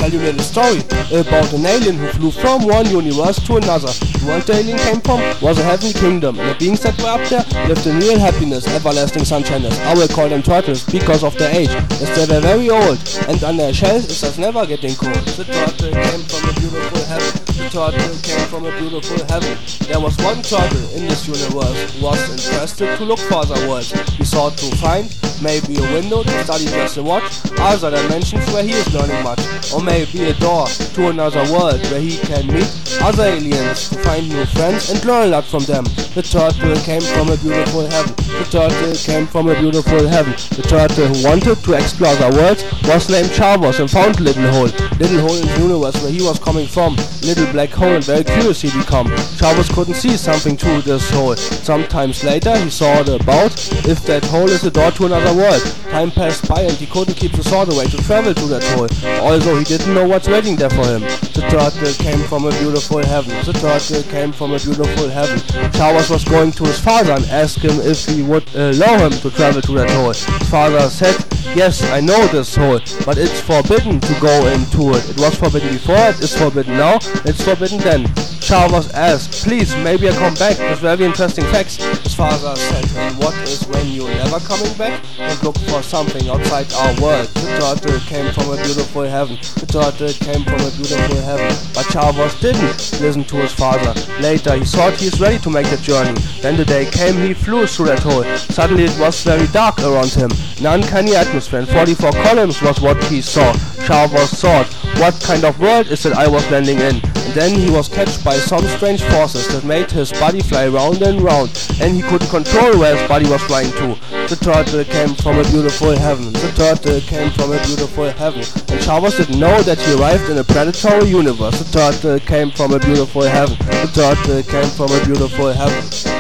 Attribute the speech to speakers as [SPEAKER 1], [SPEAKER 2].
[SPEAKER 1] tell you a little story about an alien who flew from one universe to another. The world the alien came from was a heavenly kingdom, and the beings that were up there lived in real happiness, everlasting sunshiners. I will call them turtles because of their age, as they were very old, and under their shells it was never getting cold. The turtle came from a beautiful heaven. The turtle came from a beautiful heaven. There was one turtle in this universe who was interested to look for other worlds. He sought to find maybe a window to study just a watch, other dimensions where he is learning much, or maybe a door to another world where he can meet other aliens to find new friends and learn a lot from them. The turtle came from a beautiful heaven. The turtle came from a beautiful heaven. The turtle who wanted to explore the world was named Chavos and found a little hole in the universe where he was coming from. Little black hole, and very curious he became. Chavos couldn't see something through this hole. Sometimes later he thought about if that hole is a door to another world. Time passed by and he couldn't keep the thought away to travel to that hole, although he didn't know what's waiting there for him. The turtle came from a beautiful heaven. The turtle came from a beautiful heaven. Chavos was going to his father and asked him if he would allow him to travel to that hole. His father said, "Yes, I know this hole, but it's forbidden to go into it. It was forbidden before, it is forbidden now, it's forbidden then." Chavos asked, "Please, maybe I come back with very interesting facts." His father said, "And what is when you're never coming back? And look for something outside our world." The turtle came from a beautiful heaven. The turtle came from a beautiful heaven. But Chavos didn't listen to his father. Later he thought he is ready to make the journey. Then the day came, he flew through that hole. Suddenly it was very dark around him. An uncanny atmosphere and 44 columns was what he saw. Chavos thought, "What kind of world is it I was landing in?" And then he was catched by some strange forces that made his body fly round and round, and he couldn't control where his body was flying to. The turtle came from a beautiful heaven. The turtle came from a beautiful heaven. And Chavos didn't know that he arrived in a predatory universe. The turtle came from a beautiful heaven. The turtle came from a beautiful heaven.